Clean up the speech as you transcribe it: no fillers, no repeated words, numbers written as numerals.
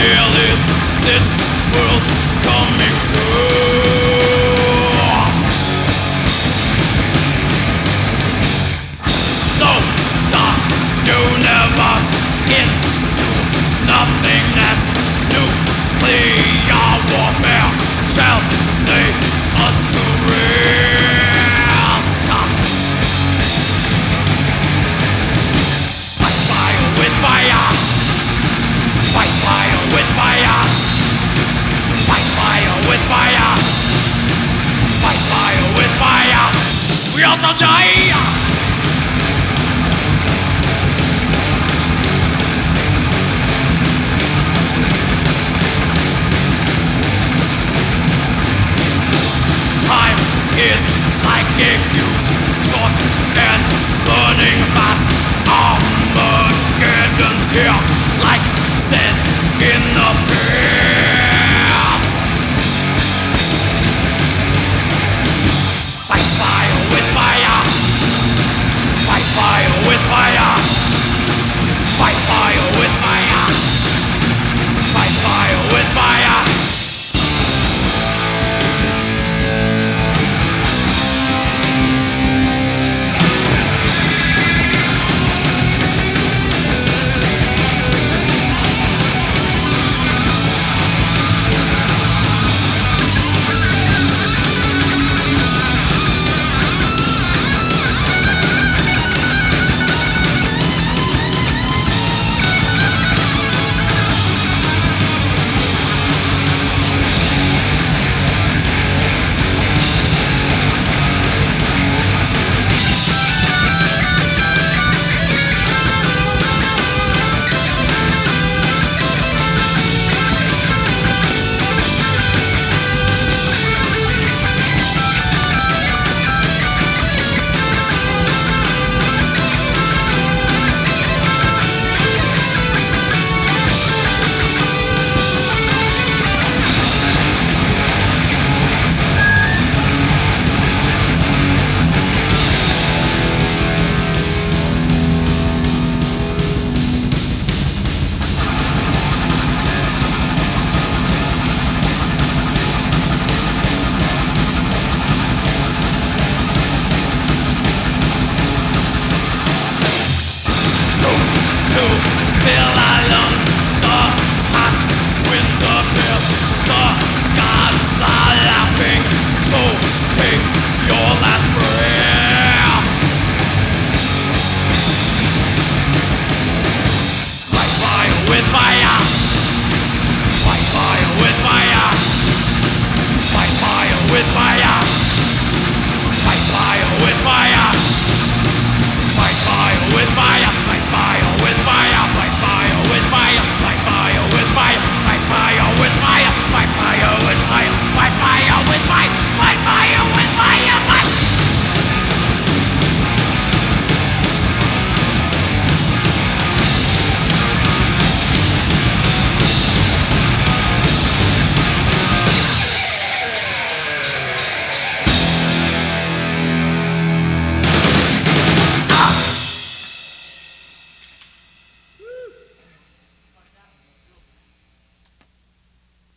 hell is this world coming to? Throw the universe into nothingness. Nuclear warfare shall lay us to rest. Fight fire with fire. Fight fire with fire. Fight fire with fire. Fight fire with fire. We all shall die. Time is like a fuse, short and burning fast. Armageddon's here, like said in the past.